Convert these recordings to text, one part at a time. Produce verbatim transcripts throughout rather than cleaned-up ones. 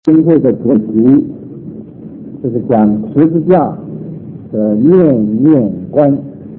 今天的主题就是讲十字架的念念观，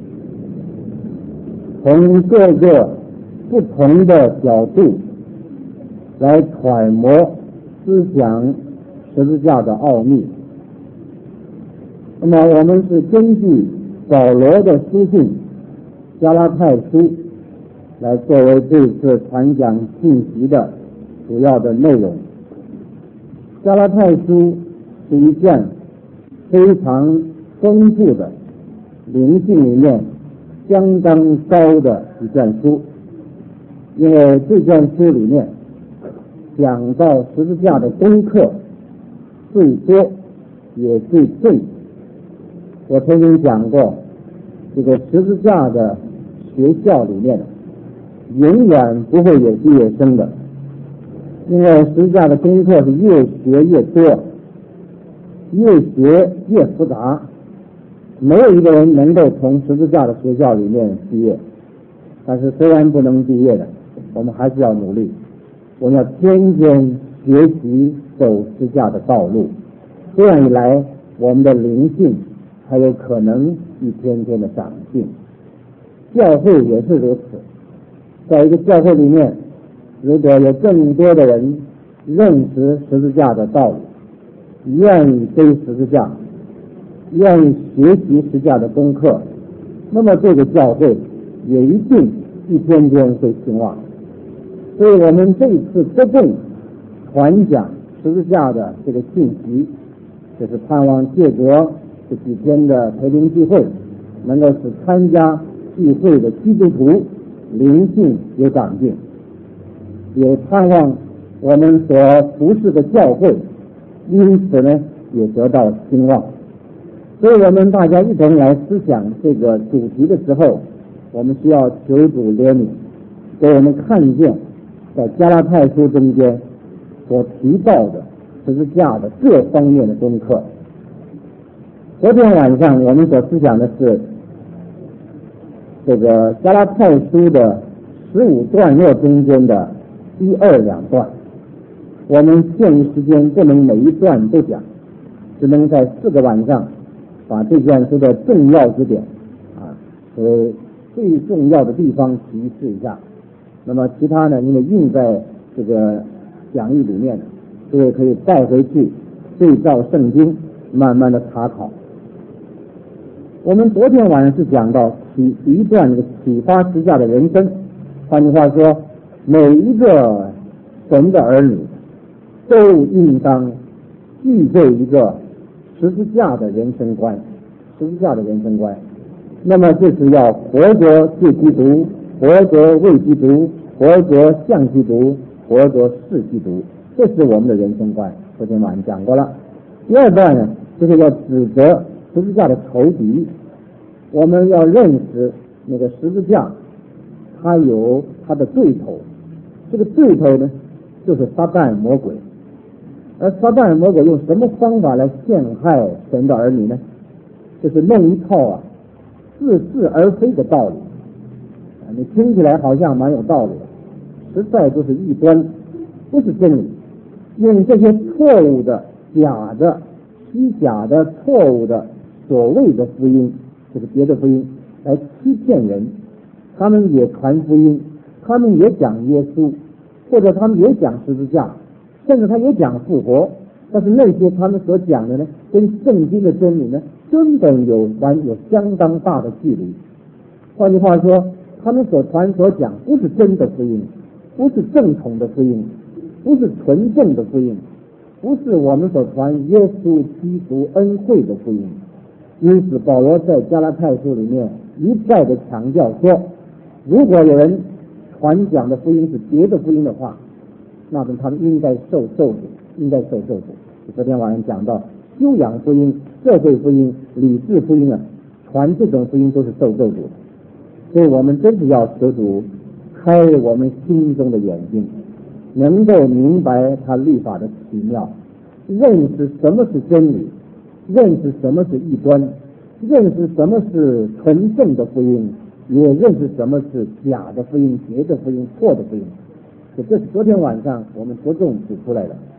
从各个不同的角度来揣摩思想十字架的奥秘。那么我们是根据保罗的书信加拉太书来作为这次传讲信息的主要的内容。加拉太书是一卷非常丰富的灵性里面相当高的一卷书，因为这卷书里面讲到十字架的功课最多也最正。我曾经讲过，这个十字架的学校里面永远不会有毕业生的，因为十字架的功课是越学越多，越学越复杂，没有一个人能够从十字架的学校里面毕业。但是虽然不能毕业的，我们还是要努力，我们要天天学习走十字架的道路，这样一来我们的灵性才有可能一天天的长进。教会也是如此，在一个教会里面，如果有更多的人认识十字架的道理，愿意背十字架，愿意学习十字架的功课，那么这个教会也一定一天天会兴旺。所以我们这一次着重传讲十字架的这个信息，就是盼望借着这几天的培灵聚会，能够使参加聚会的基督徒灵性有长进，也盼望我们所服侍的教会因此呢也得到兴旺。所以我们大家一同来思想这个主题的时候，我们需要求主怜悯，给我们看见在加拉太书中间所提到的十字架的各方面的功课。昨天晚上我们所思想的是这个加拉太书的十五段落中间的第二两段，我们限于时间不能每一段都讲，只能在四个晚上把这卷书的重要之点啊和最重要的地方提示一下。那么其他呢，因为印在这个讲义里面，各位可以带回去对照圣经慢慢的查考。我们昨天晚上是讲到启一段这个启发十字架的人生，换句话说，每一个神的儿女都应当具备一个十字架的人生观，十字架的人生观。那么就是要活着是基督，活着为基督，活着像基督，活着是基督，这是我们的人生观。昨天晚上讲过了。第二段呢，就是要指责十字架的仇敌，我们要认识那个十字架它有它的对头，这个对头呢就是撒旦魔鬼。而撒旦魔鬼用什么方法来陷害神的儿女呢？就是弄一套啊似是而非的道理，你听起来好像蛮有道理的，实在就是异端，不是真理。用这些错误的、假的、虚假的、错误的所谓的福音，就是别的福音来欺骗人。他们也传福音，他们也讲耶稣，或者他们也讲十字架，甚至他也讲复活，但是那些他们所讲的呢，跟圣经的真理呢根本有关有相当大的距离。换句话说，他们所传所讲不是真的福音，不是正统的福音，不是纯正的福音，不是我们所传耶稣基督恩惠的福音。因此保罗在加拉太书里面一再的强调说，如果有人传讲的福音是别的福音的话，那么他们应该受咒诅，应该受咒诅。昨天晚上讲到修养福音、社会福音、理智福音啊，传这种福音都是受咒诅的。所以我们真是要求主开我们心中的眼睛，能够明白他律法的奇妙，认识什么是真理，认识什么是异端，认识什么是纯正的福音，也认识什么是假的福音、别的福音、错的福音。这是昨天晚上我们着重指出来的。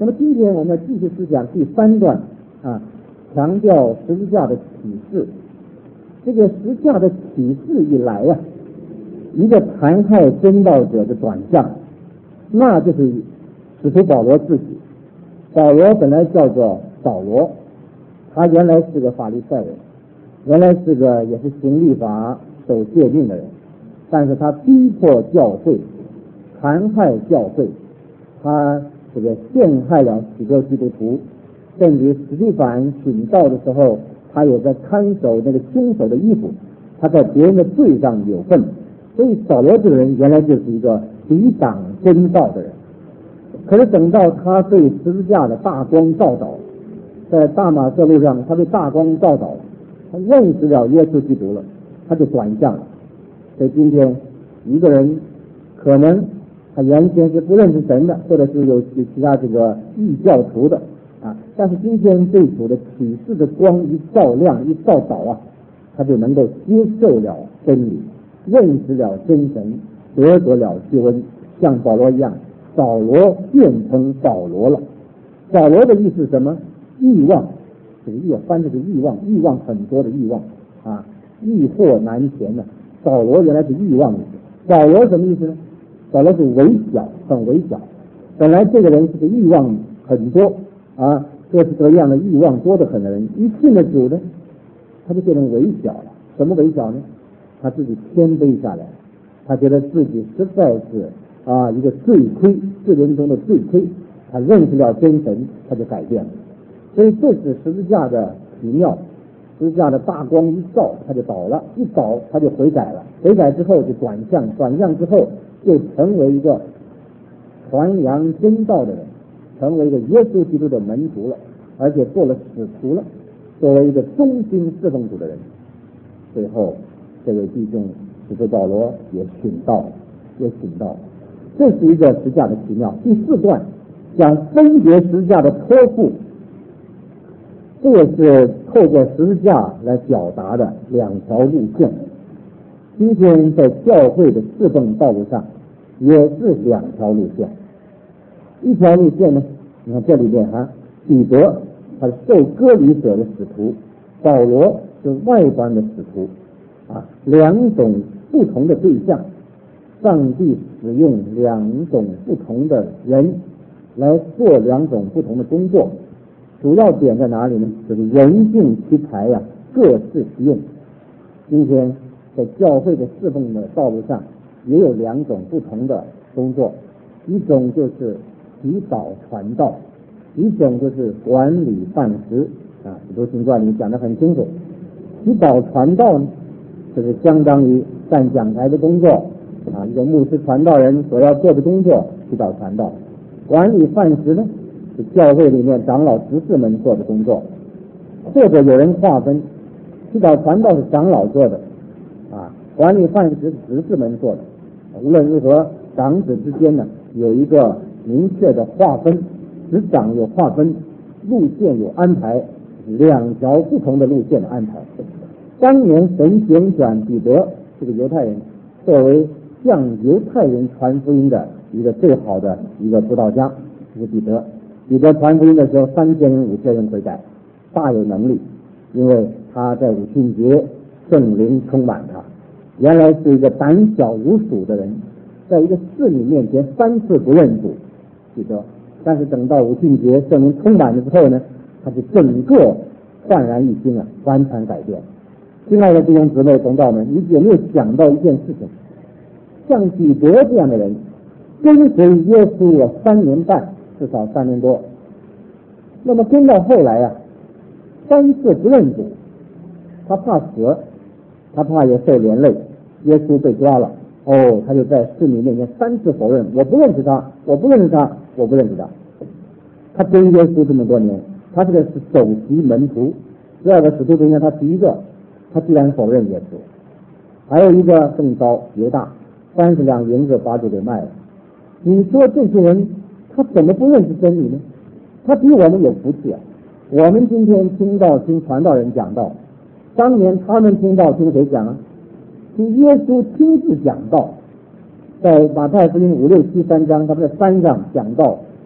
那么今天我们要继续思想第三段啊，强调十字架的启示。这个十字架的启示一来呀、啊，一个残害真道者的转向，那就是使徒保罗自己。保罗本来叫做扫罗，他原来是个法利赛人，原来是个也是行律法守诫命的人，但是他逼迫教会，残害教会，他这个陷害了许多基督徒，甚至史蒂凡殉道的时候，他也在看守那个凶手的衣服，他在别人的罪上有份。所以扫罗这个人原来就是一个抵挡真道的人。可是等到他对十字架的大光照导，在大马色路上他被大光照导，他认识了耶稣基督了，他就转向了。所以今天一个人可能他原先是不认识神的，或者是有其他这个异教徒的啊，但是今天对主的启示的光一照亮一照导啊，他就能够接受了真理，认识了真神，得着了救恩，像保罗一样，扫罗变成保罗了。扫罗的意思是什么？欲望，这个欲翻这个欲望，欲望很多的欲望啊，欲壑难填呢。扫罗原来是欲望的，扫罗什么意思呢？扫罗是微小，很微小。本来这个人是个欲望很多啊，各式各样的欲望多得很的人，一信了主呢，他就变成微小了。什么微小呢？他自己谦卑下来，他觉得自己实在是啊一个罪亏，世人中的罪亏，他认识了真神，他就改变了。所以这是十字架的奇妙，十字架的大光一照，他就倒了，一倒他就悔改了，悔改之后就转向，转向之后就成为一个传扬真道的人，成为一个耶稣基督的门徒了，而且做了使徒了，作为一个忠心侍奉主的人。最后这位弟兄使徒保罗也殉道了，也殉道了。这是一个十字架的奇妙。第四段讲分别十字架的托付，这也是透过十字架来表达的两条路线。今天在教会的侍奉道路上也是两条路线。一条路线呢，你看这里面哈，彼得他是受割礼者的使徒，保罗是外邦的使徒啊，两种不同的对象，上帝使用两种不同的人来做两种不同的工作。主要点在哪里呢？就是人尽其才呀、啊，各适其用。今天在教会的侍奉的道路上也有两种不同的工作，一种就是祈祷传道，一种就是管理饭食啊。使徒行传里讲得很清楚，祈祷传道呢，就是相当于站讲台的工作啊，一个牧师传道人所要做的工作，祈祷传道。管理饭食呢，是教会里面长老执事们做的工作，或者有人划分，祈祷传道是长老做的啊，管理饭食是执事们做的。无论如何，长子之间呢有一个明确的划分，执掌有划分，路线有安排，两条不同的路线的安排。当年神拣选彼得这个犹太人作为向犹太人传福音的一个最好的一个布道家，这是彼得。彼得传福音的时候，三千人五千人悔改，大有能力，因为他在五旬节圣灵充满他。原来是一个胆小如鼠的人，在一个侍女面前三次不认主，彼得。但是等到五旬节圣灵充满了之后呢，他就整个焕然一新啊，完全改变。亲爱的弟兄姊妹同道们，你有没有想到一件事情？像彼得这样的人，跟随耶稣了三年半，至少三年多，那么跟到后来啊，三次不认主，他怕死，他怕也受连累，耶稣被抓了，哦，他就在侍女面前三次否认，我不认识他，我不认识他，我不认识他。他跟耶稣这么多年，他这个是首席门徒，十二个使徒中间他第一个，他居然否认耶稣。还有一个更糟，犹大，三十两银子把主给卖了。你说这些人他怎么不认识真理呢？他比我们有福气啊！我们今天听到听传道人讲道，当年他们听到听谁讲啊？听耶稣亲自讲道，在马太福音五六七三章，他们在山上讲道，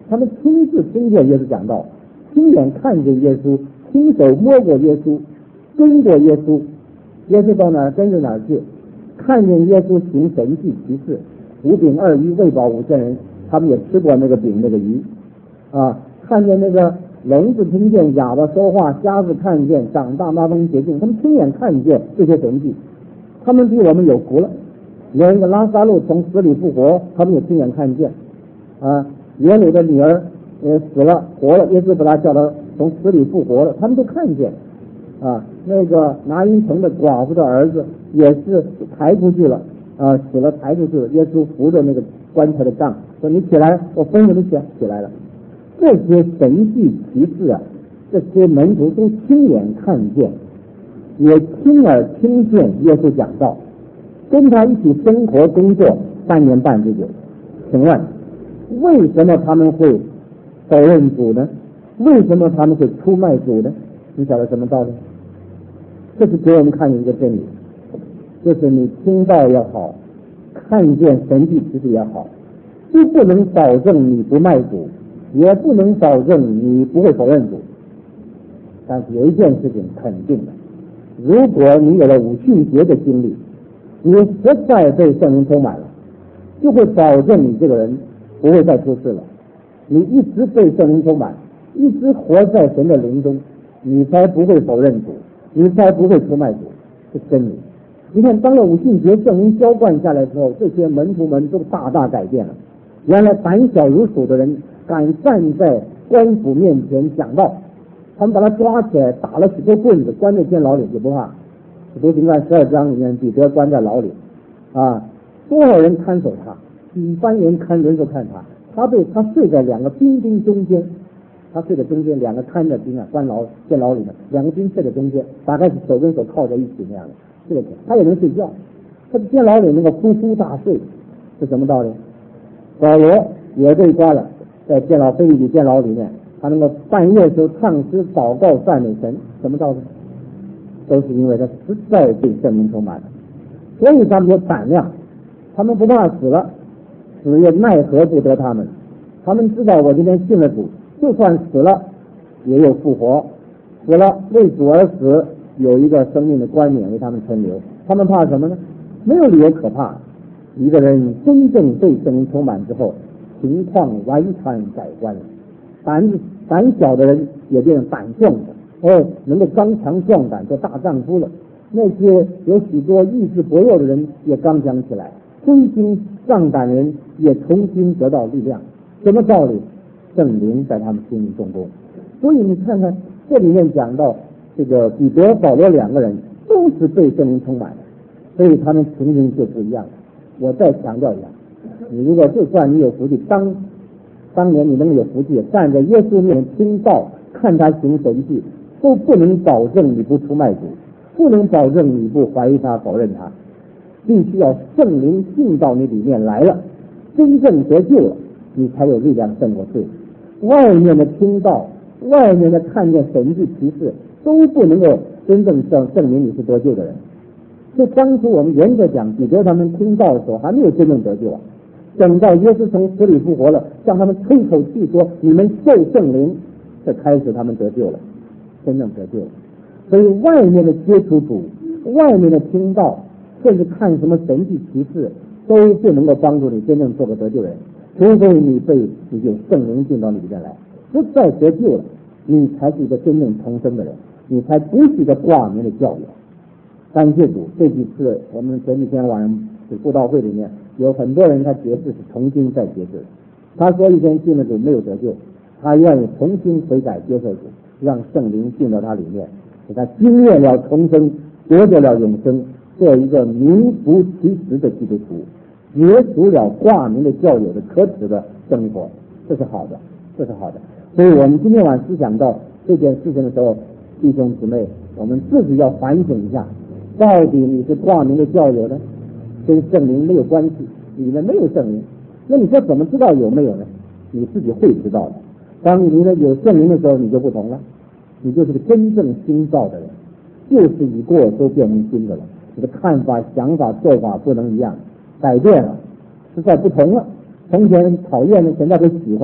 他们亲自听见耶稣讲道，亲眼看见耶稣，亲手摸过耶稣，跟过耶稣。耶稣到哪儿跟着哪儿去，看见耶稣行神迹奇事，五饼二鱼喂饱五千人，他们也吃过那个饼那个鱼啊，看见那个聋子听见，哑巴说话，瞎子看见，长大麻风洁净，他们亲眼看见这些神迹，他们比我们有福了。连一个拉撒路从死里复活，他们也亲眼看见啊。耶鲁的女儿呃死了活了，耶稣把他叫他从死里复活了，他们都看见啊。那个拿因城的寡妇的儿子也是抬出去了啊，死了抬出去了，耶稣扶着那个棺材的杖说你起来，我吩咐你起起来了。这些神迹奇事啊，这些门徒都亲眼看见，也亲耳听见耶稣讲道，跟他一起生活工作三年半之久。请问为什么他们会否认主呢？为什么他们会出卖主呢？你晓得什么道理？这是给我们看一个真理，就是你听到也好，看见神迹奇事也好，都不能保证你不卖主，也不能保证你不会否认主。但是有一件事情肯定的，如果你有了五旬节的经历，你实在被圣灵充满了，就会保证你这个人不会再出事了。你一直被圣灵充满，一直活在神的灵中，你才不会否认主，你才不会出卖主，是真理。你看，当了五旬节圣灵浇灌下来之后，这些门徒们都大大改变了。原来胆小如鼠的人敢站在官府面前讲道，他们把他抓起来打了许多棍子，关在监牢里就不怕。使徒行传十二章里面，彼得关在牢里啊，多少人看守他，几番人看人都看他，他被他睡在两个兵丁中间，他睡在中间，两个看着兵啊，关牢监牢里面，两个兵睡在中间，大概是手跟手靠在一起那样的，这个他也能睡觉。他监牢里那个呼呼大睡是什么道理？保罗也被关了，在监牢腓立比监牢里面，他能够半夜时候唱诗祷告赞美神，什么道理？都是因为他实在被圣灵充满了，所以他们有胆量，他们不怕死了，死也奈何不得他们。他们知道我今天信了主，就算死了也有复活，死了为主而死，有一个生命的冠冕为他们存留。他们怕什么呢？没有理由可怕。一个人真正被圣灵充满之后，情况完全改观了。胆子胆小的人也变成胆壮的，哦，能够刚强壮胆，做大丈夫了。那些有许多意志薄弱的人也刚强起来，灰心丧胆人也重新得到力量。什么道理？圣灵在他们心里动工。所以你看看这里面讲到这个彼得、保罗两个人都是被圣灵充满的，所以他们情形就不一样了。我再强调一下，你如果就算你有福气，当当年你能有福气站在耶稣面前听道，看他行神迹，都不能保证你不出卖主，不能保证你不怀疑他、否认他。必须要圣灵进到你里面来了，真正得救了，你才有力量胜过罪。外面的听道，外面的看见神迹奇事，都不能够真正证证明你是得救的人。就当初我们严格讲，彼得他们听到的时候还没有真正得救啊。等到耶稣从死里复活了，向他们吹口气说你们受圣灵，这开始他们得救了，真正得救了。所以外面的接触主，外面的听到，甚至看什么神迹奇事，都不能够帮助你真正做个得救人。除非你被你有圣灵进到你里面来，实在得救了，你才是一个真正重生的人，你才不是一个挂名的教友。感谢主，这几次我们前几天晚上的布道会里面，有很多人他决志是重新再决志，他说以前信了主没有得救，他愿意重新悔改接受主，让圣灵进到他里面，给他经验了重生，得着了永生，做一个名副其实的基督徒，结束了挂名的教友的可耻的生活，这是好的，这是好的。所以我们今天晚上思想到这件事情的时候，弟兄姊妹，我们自己要反省一下，到底你是挂名的教友呢，跟圣灵没有关系，里面没有圣灵，那你说怎么知道有没有呢？你自己会知道的。当你呢有圣灵的时候，你就不同了，你就是个真正新造的人，就是已过都变成新的了。你的看法、想法、做法不能一样，改变了，实在不同了。从前讨厌的，现在都喜欢了；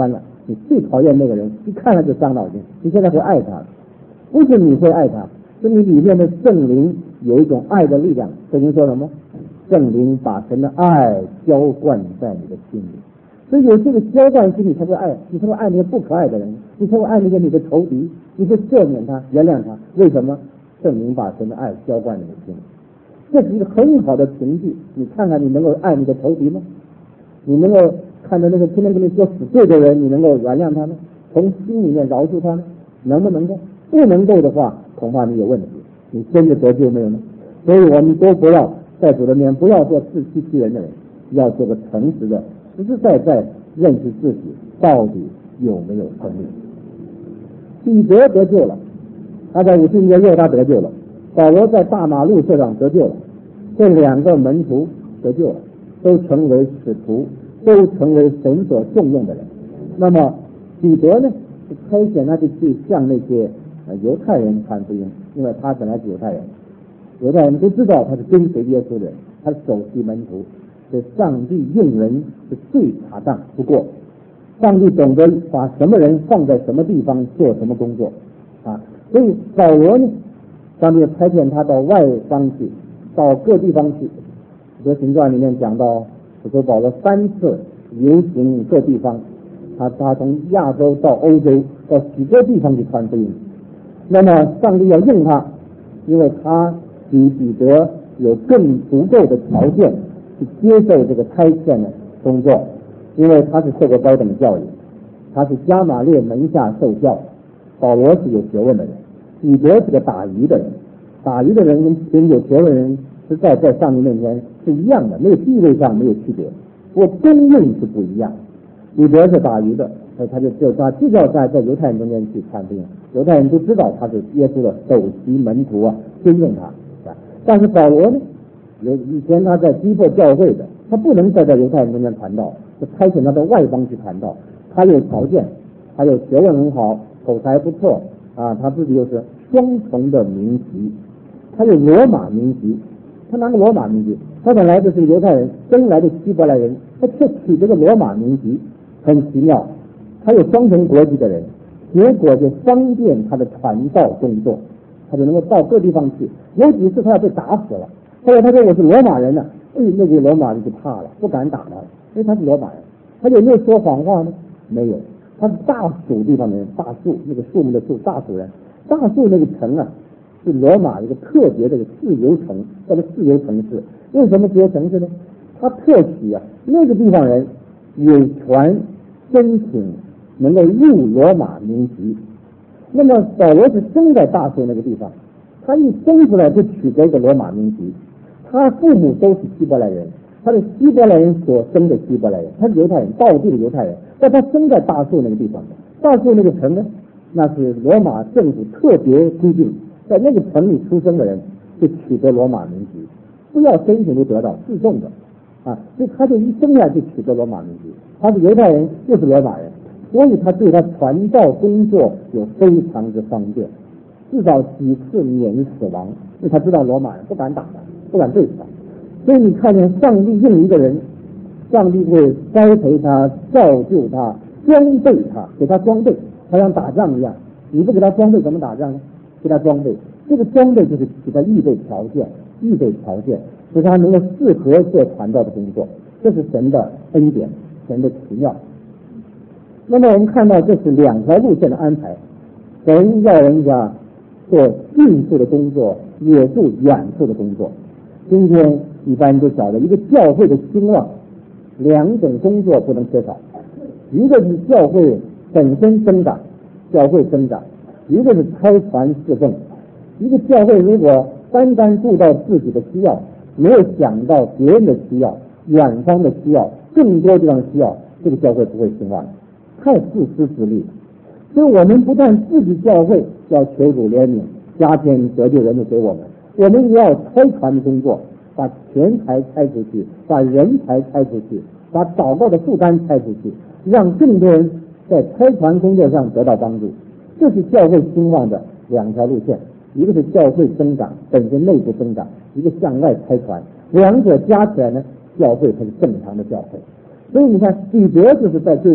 你最讨厌那个人，一看他就伤脑筋，你现在会爱他，不是你会爱他，是你里面的圣灵有一种爱的力量。圣经说什么？圣灵把神的爱浇灌在你的心里，所以有这个浇灌心里才会爱，你才会爱那些不可爱的人，你才会爱那些你的仇敌，你会赦免他，原谅他。为什么？圣灵把神的爱浇灌你的心里，这是一个很好的凭据。你看看你能够爱你的仇敌吗？你能够看到那个天天跟你说死罪的人，你能够原谅他吗？从心里面饶恕他呢？能不能够？不能够的话，恐怕你有问题，你真的得救没有呢？所以我们都不要在主的面，不要做自欺欺人的人，要做个诚实的，实实在在认识自己到底有没有生命。彼得得救了，他在五旬节又他得救了，保罗在大马路社上得救了，这两个门徒得救了，都成为使徒，都成为神所重用的人。那么彼得呢，是差遣他就去向那些犹太人传福音，因为他本来是犹太人，犹太人都知道他是跟随耶稣的人，他是首席门徒。所以上帝用人是最恰当不过，上帝懂得把什么人放在什么地方做什么工作啊。所以保罗呢，上帝差遣他到外方去，到各地方去。使徒行传里面讲到，使徒保罗三次游行各地方，他他从亚洲到欧洲，到许多地方去传福音。那么上帝要用他，因为他比彼得有更足够的条件去接受这个差遣的工作，因为他是受过高等教育，他是加马列门下受教。保罗是有学问的人，彼得是个打鱼的人，打鱼的人跟有学问的人实在在上帝面前是一样的，没有地位上没有区别，不过功用是不一样。彼得是打鱼的，所以他就就他就叫在在犹太人中间去传福音，犹太人都知道他是耶稣的首席门徒啊，尊重他。但是保罗呢，以前他在逼迫教会的，他不能再在犹太人中间传道，就差遣他到外邦去传道。他有条件，他有学问很好，口才不错啊，他自己又是双重的民籍，他有罗马民籍，他拿个罗马民籍，他本来就是犹太人，生来的希伯来人，他却取这个罗马民籍，很奇妙。他有双重国籍的人，结果就方便他的传道工作，他就能够到各地方去。有几次他要被打死了，后来他说我是罗马人呢、啊，哎，那个罗马人就怕了，不敢打他，因为他是罗马人。他有没有说谎话呢？没有。他是大蜀地方的人，大树那个树木的树，大蜀人。大树那个城啊，是罗马一个特别的自由城，叫做自由城市。为什么自由城市呢？他特许啊，那个地方人有权申请能够入罗马民籍。那么保罗是生在大树那个地方，他一生出来就取得一个罗马民籍，他父母都是希伯来人，他是希伯来人所生的希伯来人，他是犹太人，道地的犹太人，但他生在大树那个地方，大树那个城呢，那是罗马政府特别规定，在那个城里出生的人就取得罗马民籍，不要申请就得到，自动的啊，所以他就一生下就取得罗马民籍，他是犹太人又是罗马人，所以他对他传道工作有非常之方便，至少几次免于死亡，因为他知道罗马人不敢打他，不敢对付他。所以你看见上帝用一个人，上帝会栽培他，造就他，装备他，给他装备，他像打仗一样，你不给他装备怎么打仗呢？给他装备，这个装备就是给他预备条件，预备条件使他能够适合做传道的工作，这是神的恩典，神的奇妙。那么我们看到这是两条路线的安排，神要人家做近处的工作，也做远处的工作。今天一般都晓得，一个教会的兴旺，两种工作不能缺少，一个是教会本身增长，教会增长；一个是开传侍奉。一个教会如果单单顾到自己的需要，没有想到别人的需要、远方的需要、更多地方的需要，这个教会不会兴旺，太自私自利。所以我们不但自己教会要求主怜悯，加添得救人的给我们，我们也要开传的工作，把钱财开出去，把人才开出去，把祷告的负担开出去，让更多人在开传工作上得到帮助。这是教会兴旺的两条路线，一个是教会增长，本身内部增长，一个向外开传，两者加起来呢，教会才是正常的教会。所以你看彼得就是在对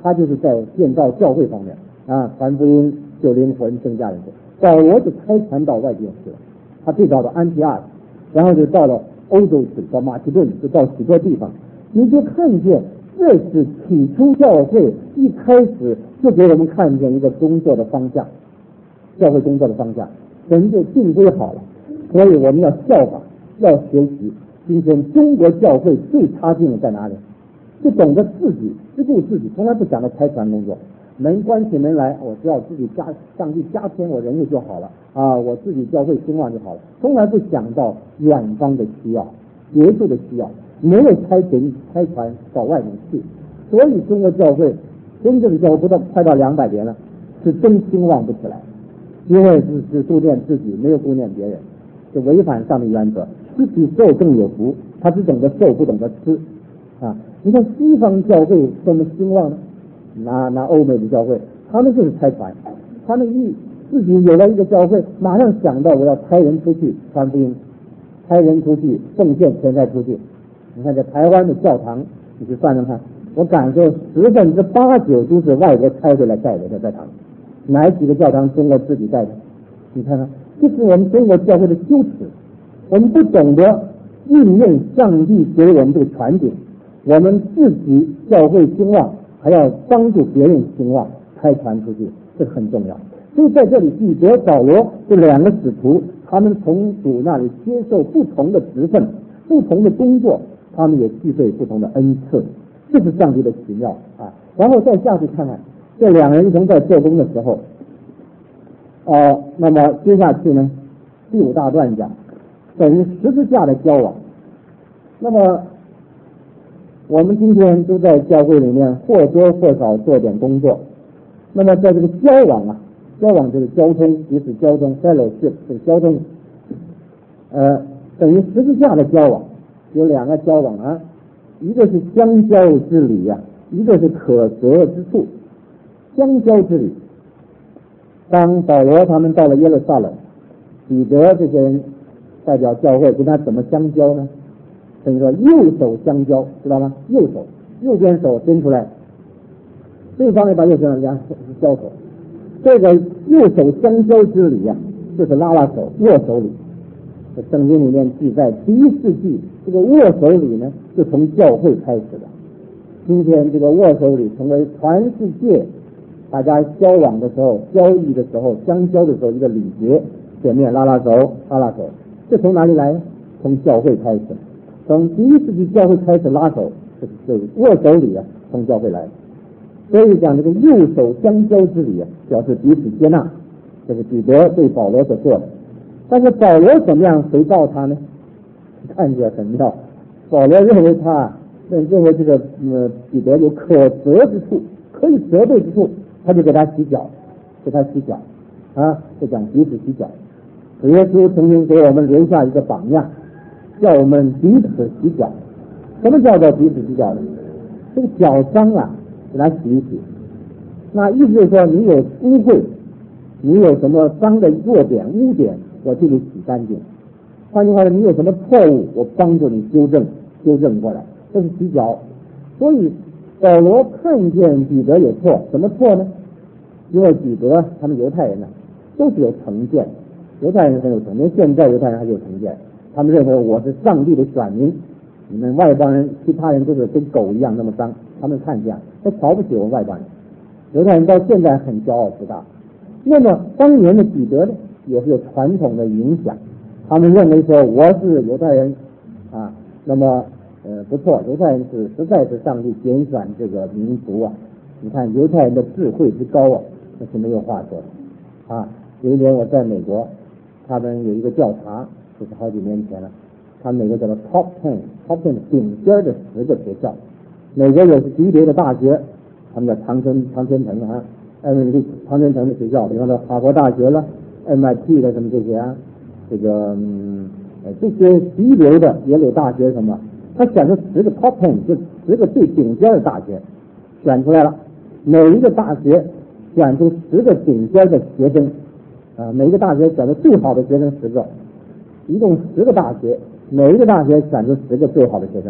他就是在建造教会方面啊，传福音、救灵魂、增加人数。保罗就开船到外地去了，他最早到安提阿，然后就到了欧洲去，到马其顿，就到许多地方。你就看见，这是起初教会一开始就给我们看见一个工作的方向，教会工作的方向，神就定规好了。所以我们要效法，要学习。今天中国教会最差劲的在哪里？就懂得自己只顾自己，从来不想着开船工作。门关起门来，我只要自己加上帝加添我人数就好了啊，我自己教会兴旺就好了，从来不想到远方的需要、结束的需要，没有开船开船到外面去。所以中国教会真正的教会不到快到两百年了，是真兴旺不起来，因为是是顾念自己，没有顾念别人，就违反上帝原则。吃比受更有福，他只懂得受，不懂得吃啊！你看西方教会多么兴旺呢？拿拿欧美的教会，他们就是开船，他们一自己有了一个教会，马上想到我要开人出去传福音，开人出去奉献钱财出去。你看在台湾的教堂，你去算算看，我感受十分之八九都是外国开回来带的在堂，哪几个教堂中国自己带的？你看看，这是我们中国教会的羞耻，我们不懂得应用上帝给我们这个传顶，我们自己教会兴旺，还要帮助别人兴旺，开传出去，这很重要。所以在这里，彼得、保罗这两个使徒，他们从主那里接受不同的职分、不同的工作，他们也具备不同的恩赐，这是上帝的奇妙啊！然后再下去看看，这两人一同在做工的时候，哦，那么接下去呢，第五大段讲等于十字架的交往。那么我们今天都在教会里面或多或少做点工作，那么在这个交往啊，交往就是交通，彼此交通 fellowship 这个交通，呃，等于十字架的交往有两个交往啊，一个是相交之礼呀、啊，一个是可责之处。相交之礼，当保罗他们到了耶路撒冷，彼得这些人代表教会跟他怎么相交呢？等于说右手相交，知道吗？右手右边手伸出来，对方也把右手两手交手，这个右手相交之礼呀、啊，就是拉拉手握手礼。这圣经里面记载，第一世纪这个握手礼呢，就从教会开始的。今天这个握手礼成为全世界大家交往的时候、交易的时候、相交的时候一个礼节，见面拉拉手、拉拉手，这从哪里来？从教会开始。从第一世纪教会开始拉手，这是握手礼啊，从教会来。所以讲这个右手相交之礼啊，表示彼此接纳，这是彼得对保罗所做的。但是保罗怎么样回报他呢？看起来很妙。保罗认为他认为这个呃彼得有可责之处，可以责备之处，他就给他洗脚，给他洗脚啊，就讲彼此洗脚。耶稣曾经给我们留下一个榜样，叫我们彼此洗脚。什么叫做彼此洗脚呢？这个脚脏啊，给他洗一洗。那意思就是说，你有污秽，你有什么脏的弱点、污点，我替你洗干净。换句话说，你有什么错误，我帮助你纠正，纠正过来，这是洗脚。所以保罗看见彼得有错，什么错呢？因为彼得他们犹太人呢，都是有成见，犹太人很有成见，现在犹太人还是有成见。他们认为我是上帝的选民，你们外邦人、其他人都是跟狗一样那么脏，他们看见，他瞧不起我们外邦人。犹太人到现在很骄傲自大。那么当年的彼得呢，也是有传统的影响，他们认为说我是犹太人啊，那么呃不错，犹太人是实在是上帝拣选这个民族啊。你看犹太人的智慧之高啊，那是没有话说的啊。有一年我在美国，他们有一个调查，这是好几年前了，他们美国叫做 Top Ten Top Ten 顶尖的十个学校，美国有级别的大学，他们叫常春常春藤啊，嗯，常春藤的学校，比方说哈佛大学了 M I T 的什么这些啊，这个嗯这些级别的耶鲁大学什么，他选出十个 Top Ten 就十个最顶尖的大学，选出来了，每一个大学选出十个顶尖的学生啊，每一个大学选出最好的学生十个，一共十个大学，每一个大学选出十个最好的学生，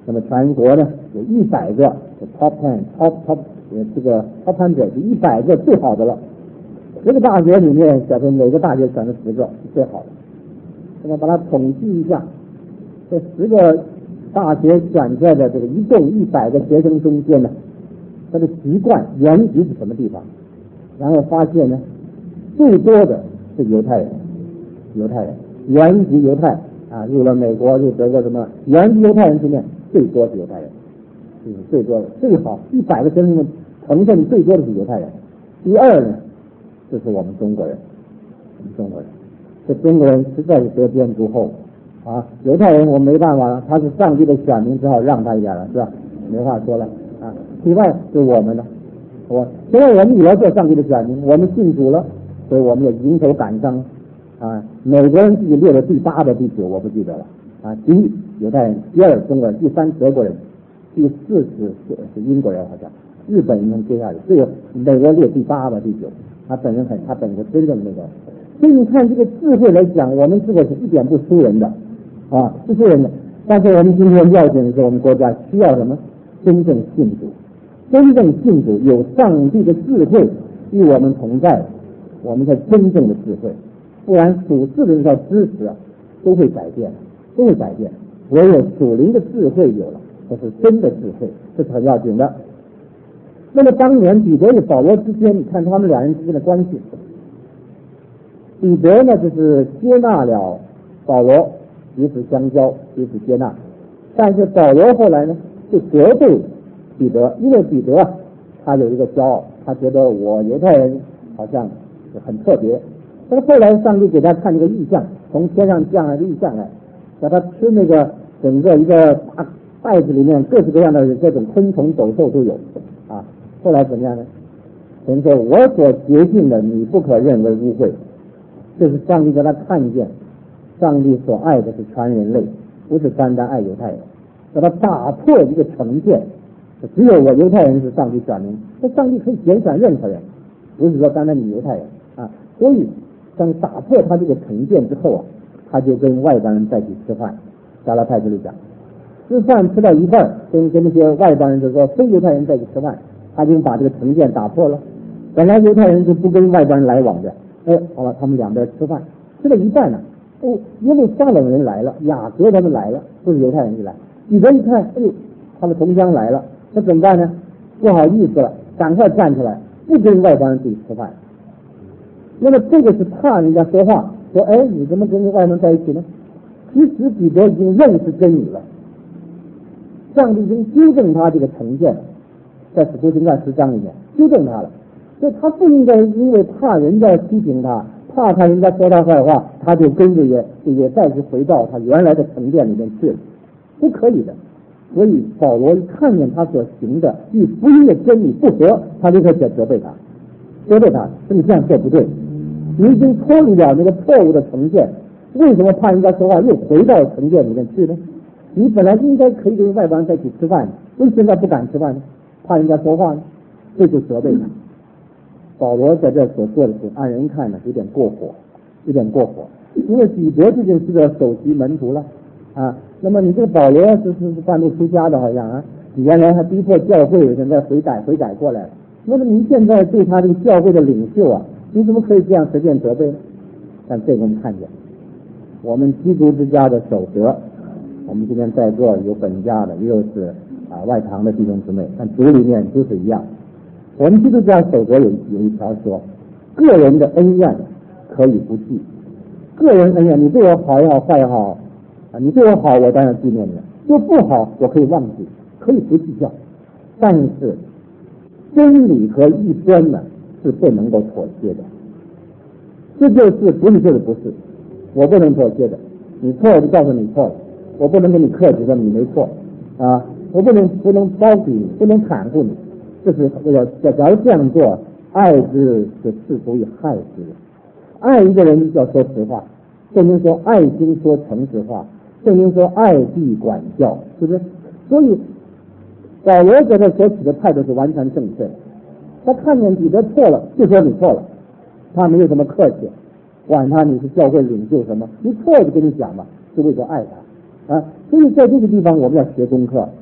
那么全国呢有一百个 top ten top top 呃这个 top hundred 一百个最好的了。十个大学里面，假设每个大学选了十个是最好的。那么把它统计一下，这十个大学选出来的这个一共一百个学生中间呢，他的籍贯原籍是什么地方？然后发现呢，最多的是犹太人，犹太人原籍犹太啊，入了美国入德国什么，原籍犹太人里面最多是犹太人，是最多的，最好一百个学生的成分最多的是犹太人。第二呢，就是我们中国人，我们中国人，这中国人实在是得天独厚啊！犹太人我没办法了，他是上帝的选民，只好让他一点了，是吧？没话说了啊。另外是我们呢，我现在我们也要做上帝的选民，我们信主了，所以我们也迎头赶上啊。美国人自己列了第八的第九我不记得了啊。第一犹太人，第二中国人，第三德国人，第四是是英国人，好像日本人接下来，只有美国列第八吧第九。他本人很，他本人真正那个，所以你看这个智慧来讲，我们智慧是一点不输人的，啊，不输人的。但是我们今天要紧的是，我们国家需要什么？真正信主，真正信主，有上帝的智慧与我们同在，我们才真正的智慧。不然属世的这套知识啊，都会改变，都会改变。唯有属灵的智慧有了，这是真的智慧，这是很要紧的。那么当年彼得与保罗之间，你看他们两人之间的关系，彼得呢就是接纳了保罗，彼此相交，彼此接纳。但是保罗后来呢就责备彼得，因为彼得啊他有一个骄傲，他觉得我犹太人好像很特别。但是后来上帝给他看这个异象，从天上降来的异象来，叫他吃那个整个一个大袋子里面各式各样的这种昆虫走兽都有啊。后来怎么样呢？神说我所洁净的你不可认为污秽，这是上帝给他看见，上帝所爱的是全人类，不是单单爱犹太人，叫他打破一个成见，只有我犹太人是上帝选民，那上帝可以拣选任何人，不是说单单你犹太人啊。所以当打破他这个成见之后啊，他就跟外邦人在一起吃饭。加拉太这里讲，吃饭吃到一半，跟跟那些外邦人就说非犹太人在一起吃饭，他就把这个成见打破了。本来犹太人就不跟外邦人来往的，哎，好了，他们两边吃饭，吃了一半呢，哦，耶路撒冷人来了，雅各他们来了，不是犹太人就来。彼得一看，哎呦，他的同乡来了，那怎么办呢？不好意思了，赶快站出来，不跟外邦人自己吃饭。那么这个是怕人家说话，说哎，你怎么跟外邦人在一起呢？其实彼得已经认识真理了，上帝已经纠正他这个成见了，在使徒行传十章里面纠正他了，所以他不应该因为怕人家批评他，怕他人家说他坏话，他就跟着也也再次回到他原来的成见里面去了，不可以的。所以保罗一看见他所行的与福音的真理不合，他立刻就责备他，责备他说你这样做不对，你已经脱离了那个错误的成见，为什么怕人家说话又回到成见里面去呢？你本来应该可以跟外邦人在一起吃饭，为什么现在不敢吃饭呢？怕人家说话呢？这就责备他。保罗在这所做的事，按人看呢有点过火，有点过火，因为彼得毕竟是个首席门徒了啊。那么你这个保罗是是是半路出家的，好像啊，你原来还逼迫教会，现在悔改悔改过来了。那么您现在对他这个教会的领袖啊，你怎么可以这样随便责备呢？但这个我们看见，我们基督之家的守则，我们今天在座有本家的，也有是啊外堂的弟兄姊妹，但主里面都是一样。我们基督教守则有有一条说，个人的恩怨可以不计，个人恩怨，你对我好也好，坏也好啊，你对我好，我当然纪念你；就不好，我可以忘记，可以不计较。但是真理和异端呢，是不能够妥协的。这就是不是就是不是，我不能妥协的。你错了就告诉你错了，我不能跟你客气说你没错啊，我不能不能包庇你，不能袒护你。这是要假如这样做，爱之是是足以害之。爱一个人要说实话，圣经说爱心说诚实话，圣经说爱必管教，是不是？所以保罗在这所取的态度是完全正确的。他看见彼得错了，就说你错了，他没有什么客气，管他你是教会领袖什么，你错就跟你讲吧，是为了爱他啊。所以在这个地方我们要学功课，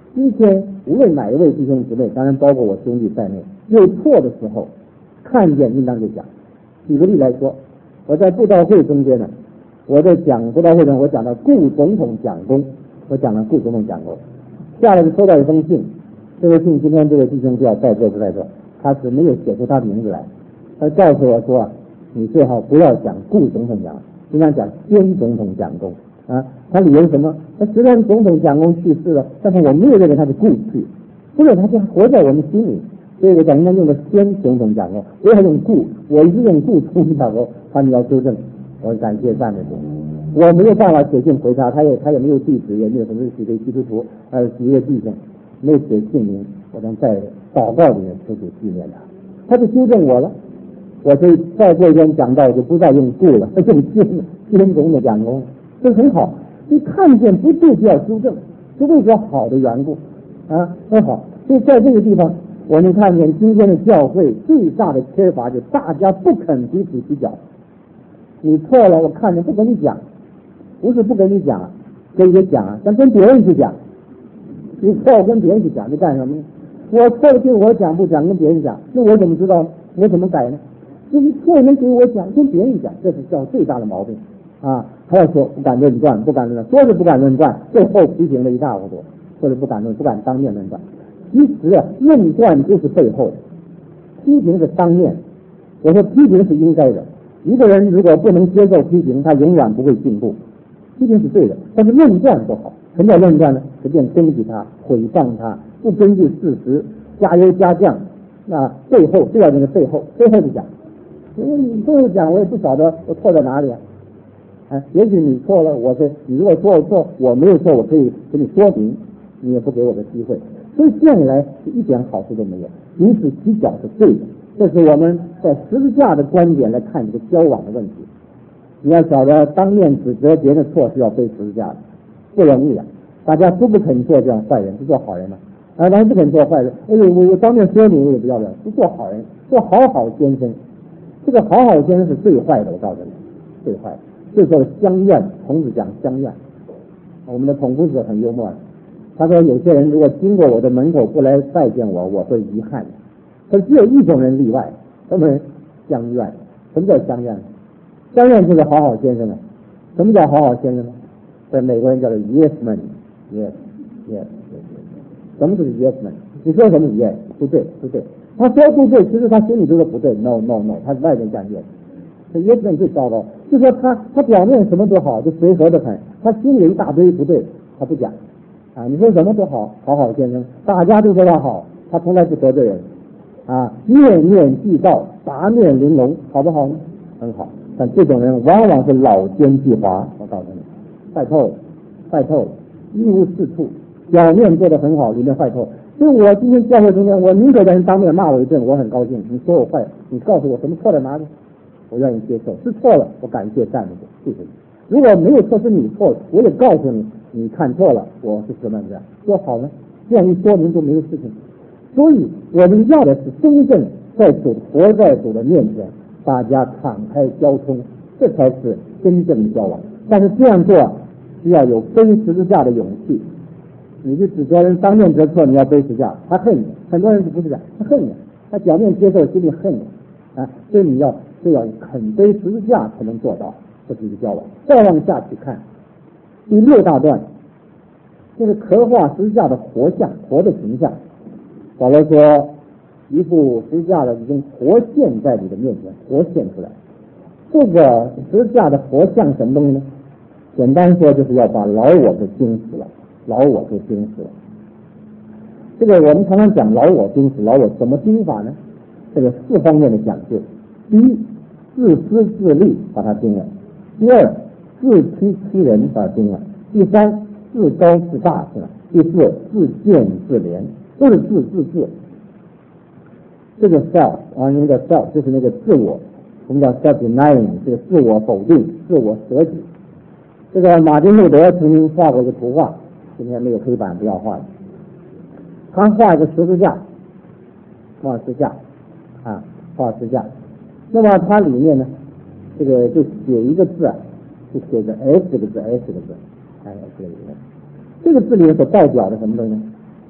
今天无论哪一位弟兄姊妹，当然包括我兄弟在内，有错的时候，看见应当就讲。举个例来说，我在布道会中间呢，我在讲布道会中，我讲到顾总统讲功，我讲了顾总统讲功，下来就收到一封信，这位信今天这位弟兄不要在座不在座，他是没有写出他的名字来，他告诉我说啊，你最好不要讲顾总统讲，应该讲先总统讲功啊。他理由是什么？他虽然总统讲功去世了，但是我没有认为他是故去，或者他就活在我们心里，所以我讲应该用的先总统讲功，不要用顾，我一直用顾总统讲功，他们要纠正，我感谢赞美主。我没有办法写信回他，他也他也没有地址，也没有什么几个基督徒呃几个弟兄，没有写姓名，我能在祷告里面求主纪念他，他就纠正我了。我就在这边讲到就不再用顾了，用先先总的讲功，这很好。你看见不对就要纠正，是为了好的缘故啊，很好。所以在这个地方，我们看见今天的教会最大的缺乏就是大家不肯彼此洗脚。你错了，我看见不跟你讲，不是不跟你讲，跟你讲，但跟别人去讲。你错了跟别人去讲，你干什么呢？我错了跟我讲不讲，跟别人讲，那我怎么知道呢？我怎么改呢？就是错能给我讲，跟别人讲，这是叫最大的毛病啊！还要说不敢论断，不敢论断，说是不敢论断，最后批评了一塌糊涂，或者不敢论，不敢当面论断。其实啊，论断就是背后的，批评是当面。我说批评是应该的，一个人如果不能接受批评，他永远不会进步。批评是对的，但是论断不好。什么叫论断呢？随便攻击他，毁谤他，不根据事实，加油加酱。那背后就要那个背后，背后就讲。因为你这样讲，我也不晓得我错在哪里啊。哎，也许你错了，我是你如果说我错，我没有错，我可以给你说明，你也不给我个机会，所以这样一来一点好处都没有。因此洗脚是对的，这是我们在十字架的观点来看这个交往的问题。你要晓得，当面指责别人的错是要背十字架的，不容易啊！大家都不肯做这样坏人，是做好人吗？啊，当然不肯做坏人。哎呦，我我当面说你，我也不要不要，不做好人，做好好先生。这个好好先生是最坏的，我告诉你，最坏的。这叫相怨，孔子讲相怨。我们的孔夫子很幽默，他说有些人如果经过我的门口不来拜见我，我会遗憾的。可只有一种人例外，他们相怨。什么叫相怨？相怨就是好好先生啊。什么叫好好先生呢？在美国人叫做 yes man，yes yes。什么是 yes man？ 你说什么 yes 不对不对，他说不对，其实他心里都是不对 ，no no no， 他外面讲 yes。这 yes man 最糟糕，就说他他表面什么都好，就随和的很，他心里一大堆不对，他不讲啊。你说什么都好，好好先生，大家都说他好，他从来不得罪人啊，面面俱到，八面玲珑，好不好呢？很好。但这种人往往是老奸巨猾，我告诉你，坏透了，坏透了，一无是处，表面做得很好，里面坏透。所以我今天教会中间，我宁可在人当面骂我一顿，我很高兴。你说我坏，你告诉我什么错在哪里，我愿意接受。是错了，我感谢赞美你，谢谢你。如果没有错是你错了，我也告诉你，你看错了，我是什么这样说好呢？这样一说明就没有事情。所以我们要的是真正在主活在主的面前，大家敞开交通，这才是真正的交往。但是这样做需要有背十字架的勇气。你去指责人当面得错，你要背十字架，他恨你。很多人是不是这样？他恨你，他表面接受，心里恨你啊。所以你要是要肯背十字架才能做到，这是一个交往。再往下去看第六大段，就是刻画十字架的活像，活的形象。保罗说，一副十字架的已经活现在你的面前，活现出来。这个十字架的活像什么东西呢？简单说，就是要把老我给钉死了，老我给钉死了。这个我们常常讲老我钉死，老我怎么钉法呢？这个四方面的讲究。第一，自私自利把它钉了；第二，自欺欺人把它钉了；第三，自高自大是吧？第四，自见自怜，都是自自自。这个 self 啊，那个 self 就是那个自我，我们叫 self denying， 这个自我否定、自我舍己。这个马丁路德曾经画过一个图画，今天没有黑板，不要画了。他画一个十字架，画十字架啊，画十字架。那么它里面呢，这个就写一个字啊，就写个 S 这个字 ，S 这个字，哎，这个这个字里面所代表的什么东西呢？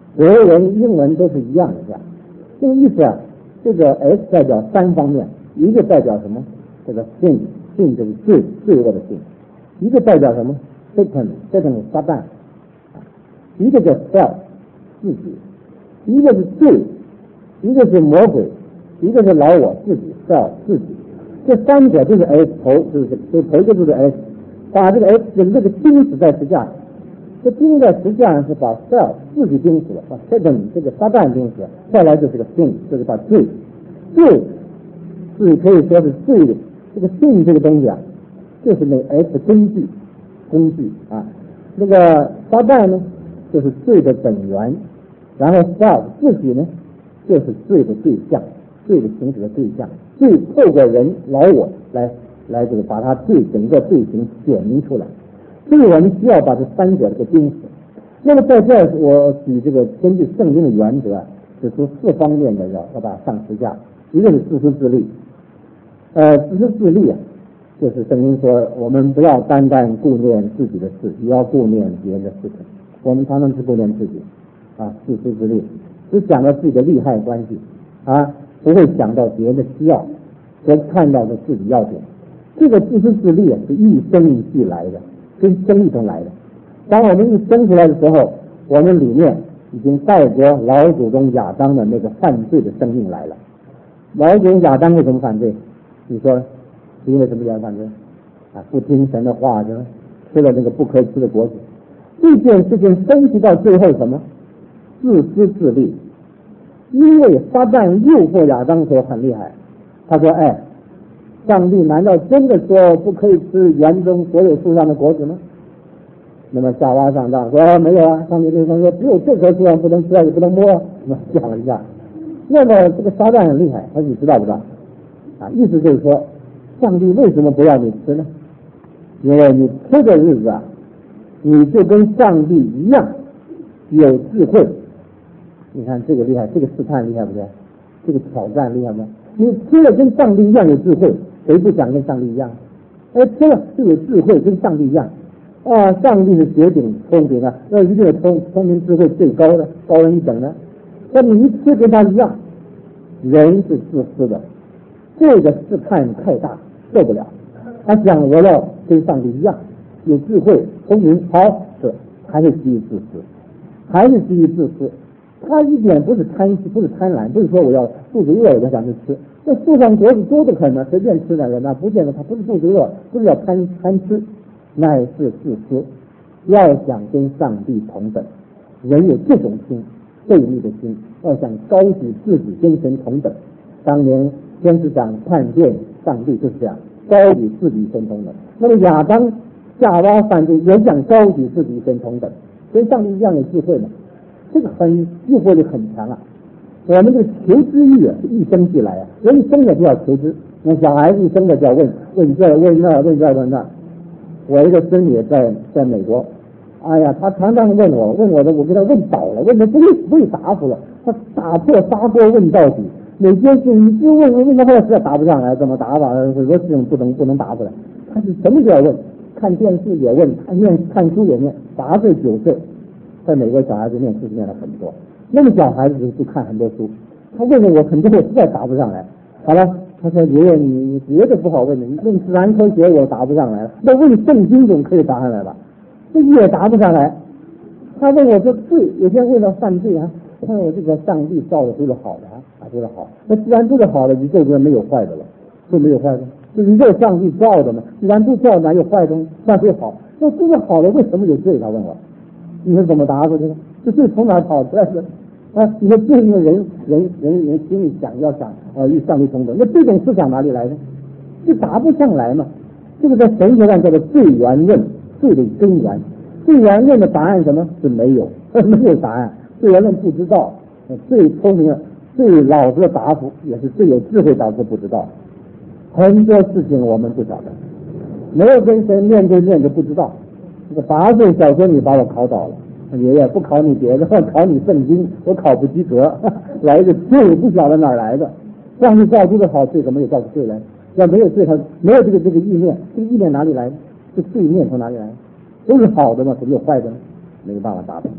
德文、英文都是一样的，这样。这个意思啊，这个 S 代表三方面，一个代表什么？这个 sin，sin 就是罪，罪恶的sin；一个代表什么 ？Satan，Satan 是撒旦；一个叫 self， 自己；一个是罪，一个是魔鬼，一个是老我自己 self 自己。这三者就是 S 头，就是这头就是 S， 把这个 S 就是这个钉死在十字架上。这钉在十字架上是把 self 自己钉死了，把 Satan 这个撒旦钉死了，再来就是个 sin， 就是把罪，罪，罪可以说是罪的这个 sin 这个东西啊，就是那个 S 工具，工具啊，那个撒旦呢就是罪的本源，然后 self 自己呢就是罪的对象，罪的行使的对象，罪透过人老我来来这个把它罪整个罪行显明出来。所以我们需要把这三者给钉死。那么在这儿，我举这个根据圣经的原则，指出四方面的要要把它上十字架。一个是自私自利，呃，自私自利啊，就是圣经说我们不要单单顾念自己的事，也要顾念别人的事情。我们常常是顾念自己啊，自私自利，只想到自己的利害关系啊，不会想到别人的需要，和看到的自己要点。这个自私自利啊，是与生一俱来的。跟生一同来的。当我们一生出来的时候，我们里面已经带着老祖宗亚当的那个犯罪的生命来了。老祖宗亚当为什么犯罪？你说是因为什么原因犯罪？啊，不听神的话，就吃了那个不可以吃的果子。这件事情分析到最后什么？自私自利。因为撒旦诱惑亚当的时候很厉害，他说：“哎。”上帝难道真的说不可以吃园中所有树上的果子吗？那么夏娃上当说没有啊，上帝对他说只有这棵树上不能吃，也不能摸。那么讲了一下，那么这个撒旦很厉害，他你知道不知道？啊，意思就是说，上帝为什么不让你吃呢？因为你吃的日子啊，你就跟上帝一样有智慧。你看这个厉害，这个试探厉害不厉害？这个挑战厉害吗？你吃了跟上帝一样有智慧，谁不想跟上帝一样？哎，吃了就有智慧，跟上帝一样啊！上帝是绝顶聪明啊，那一定是聪聪明智慧最高的，高人一等的。那你一吃跟他一样，人是自私的，这个试探太大，受不了。他想我要跟上帝一样，有智慧、聪明，好，是还是基于自私，还是基于自私。他一点不是贪不是贪婪，不是说我要肚子饿我就想去吃。这树上果子多的很呢，随便吃的人那不见得他不是肚子饿，不是要贪贪吃，乃是自私。要想跟上帝同等，人有这种心，悖逆的心，要想高举自己跟神同等。当年天使长看见上帝就是这样，高举自己跟同等。那么亚当夏娃犯罪也想高举自己跟同等，跟上帝一样有智慧嘛。这个很诱惑力很强啊！我们这个求知欲啊，是一生俱来啊，人一生的就要求知。那小孩子一生的就要问问这问那问这问那。我一个孙女在在美国，哎呀，他常常问我问我的，我给他问倒了，问的不会不会答复了，他打破砂锅问到底。每件事你就问问到后来实在答不上来，怎么答吧？很多事情不能不能答出来。他是什么都要问，看电视也问，看念看书也念，八岁九岁。在美国小孩子念书念了很多，那么小孩子就看很多书，他问了我很多我实在答不上来。好了，他说爷爷你别的不好问的，你问自然科学我答不上来了，那问圣经总可以答上来吧？这也答不上来。他问我说罪，有天问到犯罪啊，他说我这个上帝造的都是好的啊，啊都是好，那既然都是好的，宇宙中没有坏的了，就没有坏的，就宇宙上帝造的嘛，既然都造哪有坏东西，那就好，那都是好的，为什么有罪？他问我。你是怎么答复这个？这罪从哪跑出来的？啊，你说罪因为人人人人心里想要想呃与上帝同等，那这种思想哪里来的？就答不上来嘛。这个在神学上叫做罪源论，罪的根源。罪源论的答案什么？是没有，没有答案。罪源论不知道，最聪明、最老实的答复，也是最有智慧答复不知道。很多事情我们不晓得，没有跟神面对面就不知道。这个八岁小孙女把我考倒了，爷爷不考你别的，考你圣经，我考不及格，来一个罪不晓得哪儿来的。上帝造出的好罪，怎么有造出罪来？要没有罪，他没有这个这个意念，这个意念哪里来的？这罪念从哪里来？都是好的嘛，怎么有坏的呢？没有办法答复。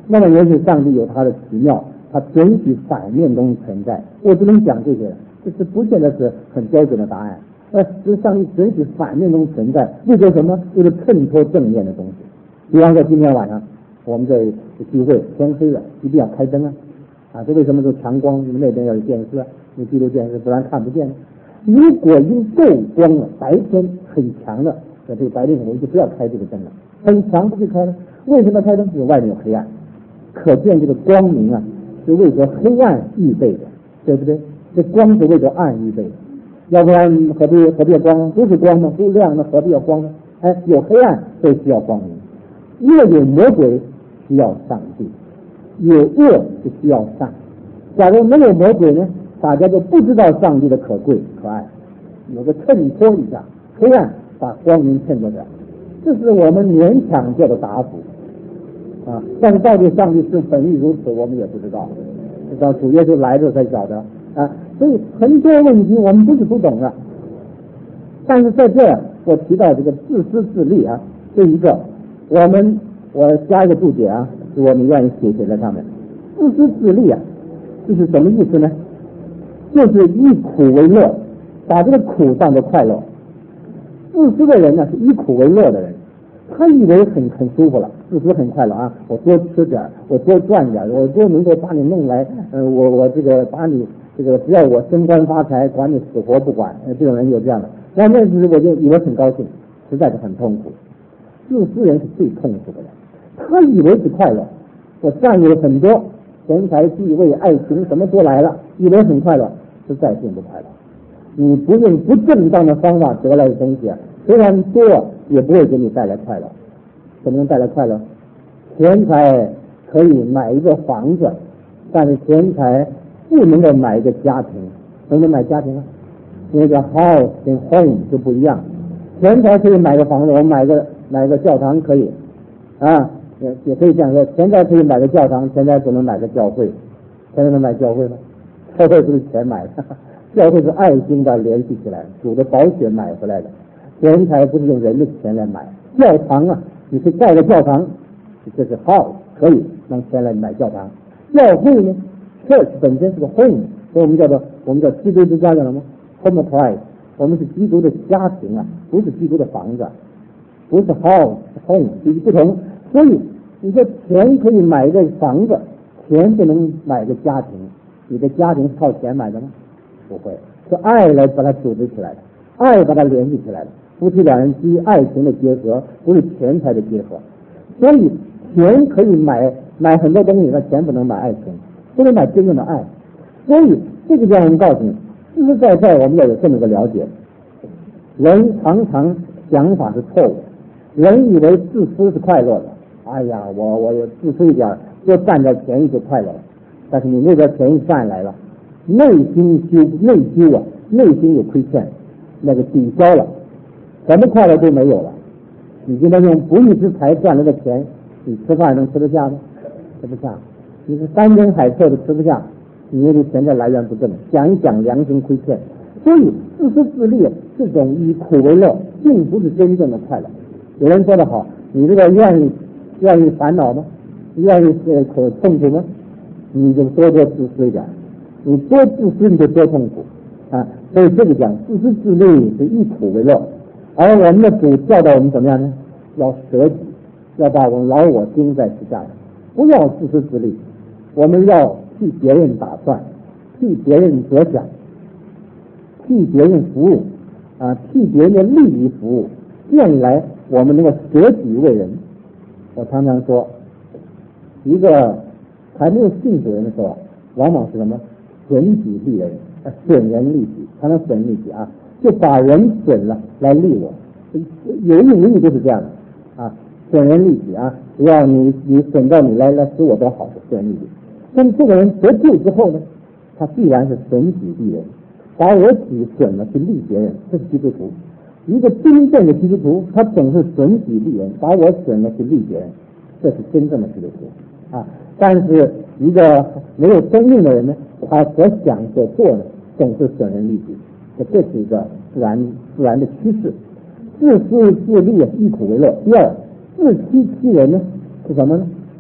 那么也许上帝有他的奇妙，他准许反面东西存在。我只能讲这些，这是不见得是很标准的答案。呃，就是上帝准许反面东西存在，为了什么？为了衬托正面的东西。比方说今天晚上我们这聚会天黑了，一定要开灯啊！啊，这为什么说强光？你们那边要有电视啊，有闭路电视，不然看不见。如果已经够光了，白天很强的，在这个白天我们就不要开这个灯了，很强不就开了？为什么开灯？因为外面有黑暗，可见这个光明啊是为着黑暗预备的，对不对？这光是为着暗预备的，要不然何必何必要光？不是光吗？不亮，那何必要光呢？哎，有黑暗所以需要光明。因为有魔鬼需要上帝，有恶就需要善。假如没有魔鬼呢，大家就不知道上帝的可贵可爱，有个衬托一下，黑暗把光明衬托着，这是我们勉强做的答复啊。但是到底上帝是本意如此，我们也不知道，直到主耶稣来的才晓得啊。所以很多问题我们不是不懂的，但是在这儿我提到这个自私自利啊，这一个我们我加一个注解啊，如果你愿意写写在上面。自私自利啊，这是什么意思呢？就是以苦为乐，把这个苦当作快乐。自私的人呢，是以苦为乐的人，他以为很很舒服了，自私很快乐啊！我多吃点，我多赚点，我多能够把你弄来，呃，我我这个把你这个只要我升官发财，管你死活不管。呃、这种人有这样的，那那时我就以为很高兴，实在是很痛苦。自私人是最痛苦的人，他以为是快乐，我占有很多钱财地位爱情什么都来了，以为很快乐，实在并不快乐。你不用不正当的方法得来的东西啊，虽然多也不会给你带来快乐。怎么能带来快乐？钱财可以买一个房子，但是钱财不能够买一个家庭。能不能买家庭啊？那个 house 跟 home 就不一样。钱财可以买个房子，我买个买个教堂可以啊，也也可以这样说，钱财可以买个教堂，钱财不能买个教会。钱财能买教会吗？教会不是钱买的，教会是爱心把联系起来，主的宝血买回来的。钱财不是用人的钱来买。教堂啊，你去盖个教堂，这是 house 可以用钱来买教堂。教会呢 ，church 本身是个 home， 所以我们叫做我们叫基督之家叫什么 ？home place， 我们是基督的家庭啊，不是基督的房子。不是 house home 是不同，所以你的钱可以买一个房子，钱不能买一个家庭。你的家庭是靠钱买的吗？不会，是爱来把它组织起来的，爱把它联系起来的。夫妻两人基于爱情的结合，不是钱财的结合。所以钱可以买买很多东西，那钱不能买爱情，不能买真正的爱。所以这个叫我们告诉你，实实在在我们要有这么个了解，人常常想法是错误的。人以为自私是快乐的，哎呀，我我自私一点，多占点便宜就快乐了。但是你那边便宜占来了，内心羞内疚啊，内心有亏欠，那个抵消了，什么快乐都没有了。你今天用不义之财赚来的钱，你吃饭能吃得下吗？吃不下。你是山珍海味都吃不下，你那个钱的来源不正，讲一讲良心亏欠。所以自私自利这种以苦为乐，并不是真正的快乐。有人说得好，你这个愿意愿意烦恼吗？愿意呃可痛苦吗？你就多多自私一点，你多自私你就多痛苦啊！所以这个讲自私自利是以苦为乐，而我们的主教导我们怎么样呢？要舍己，要把我们老我钉在十字架上，不要自私自利，我们要替别人打算，替别人着想，替别人服务啊，替别人的利益服务，这样一来我们能够舍己为人。我常常说，一个还没有信主人的时候，往往是什么？损己利人，损人利己，常常损人利己啊，就把人损了来利我。有意无意就是这样的啊，损人利己啊，只要你你损到你来来使我得好处，损人利己。那么这个人得救之后呢，他必然是损己利人，把我己损了去利别人，这是基督徒。一个真正的基督徒，他总是损己利人，把我损了去利别人，这是真正的基督徒啊。但是一个没有生命的人呢，他所想所做呢，总是损人利己，这这是一个自然自然的趋势。自私自利，以苦为乐。第二，自欺欺人呢，是什么呢？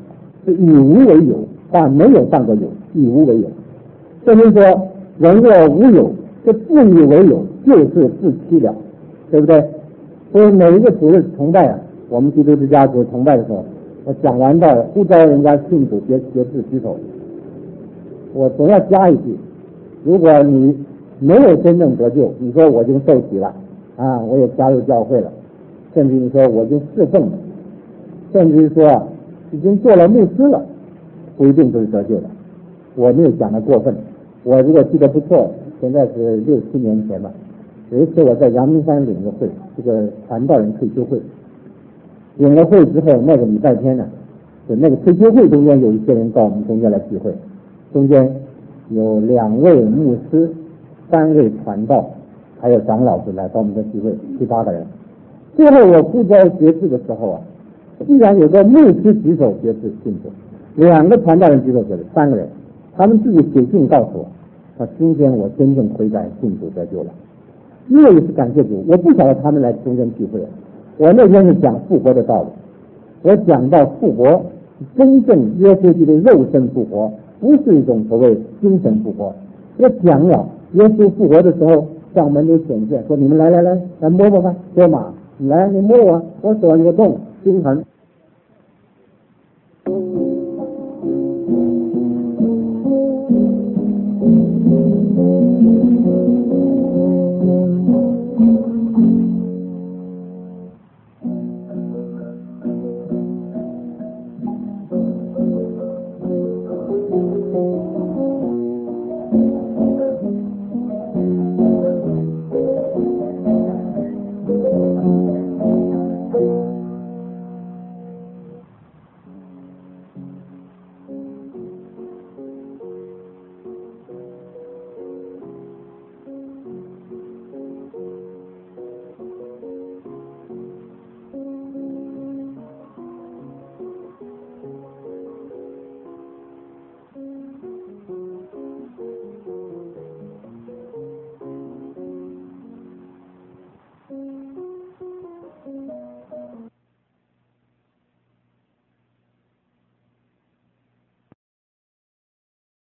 是以无为有，把没有当作有，以无为有。证明说人若无有，这自以为有就是自欺了，对不对？所以每一个主日崇拜啊，我们基督之家主日崇拜的时候，我讲完到呼召人家信主，别别自举手，我总要加一句：如果你没有真正得救，你说我已经受洗了啊，我也加入教会了，甚至于说我已经侍奉了，甚至于说啊已经做了牧师了，不一定都是得救的。我没有讲的过分，我如果记得不错，现在是六七年前吧，有一次我在阳明山领个会，这个传道人退休会，领了会之后，那个礼拜天呢，就那个退休会中间有一些人到我们中间来聚会，中间有两位牧师，三位传道，还有长老师来到我们的聚会，七八个人。最后我呼召决志的时候啊，既然有个牧师举手决志信主，两个传道人举手决志，三个人，他们自己写信告诉我，说今天我真正悔改信主得救了。因为是感谢主，我不晓得他们来中间聚会，我那天是讲复活的道理，我讲到复活，真正耶稣基督肉身复活，不是一种所谓精神复活。我讲了耶稣复活的时候，向门徒显现，说你们来来来来摸摸看，多马，你来你摸我，我手上有个洞，心疼。